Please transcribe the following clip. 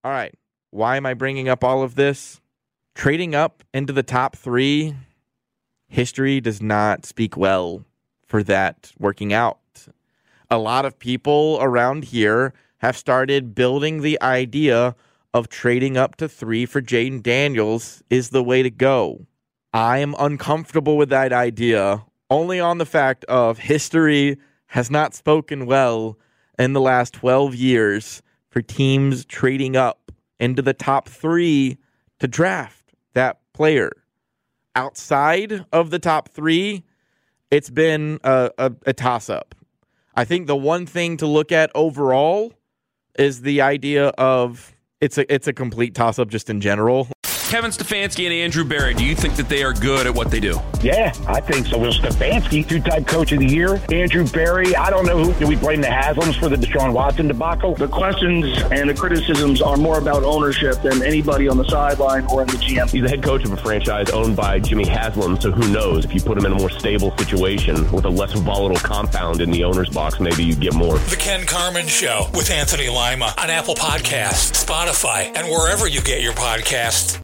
All right. Why am I bringing up all of this? Trading up into the top 3, history does not speak well for that working out. A lot of people around here have started building the idea of trading up to 3 for Jayden Daniels is the way to go. I am uncomfortable with that idea only on the fact of history has not spoken well in the last 12 years for teams trading up into the top 3 to draft that player. Outside of the top 3, it's been a toss-up. I think the one thing to look at overall is the idea of it's a complete toss-up just in general. Kevin Stefanski and Andrew Berry, do you think that they are good at what they do? Yeah, I think so. Well, Stefanski, 2-time coach of the year. Andrew Berry, I don't know who. Do we blame the Haslams for the Deshaun Watson debacle? The questions and the criticisms are more about ownership than anybody on the sideline or in the GM. He's the head coach of a franchise owned by Jimmy Haslam, so who knows? If you put him in a more stable situation with a less volatile compound in the owner's box, maybe you get more. The Ken Carman Show with Anthony Lima on Apple Podcasts, Spotify, and wherever you get your podcasts.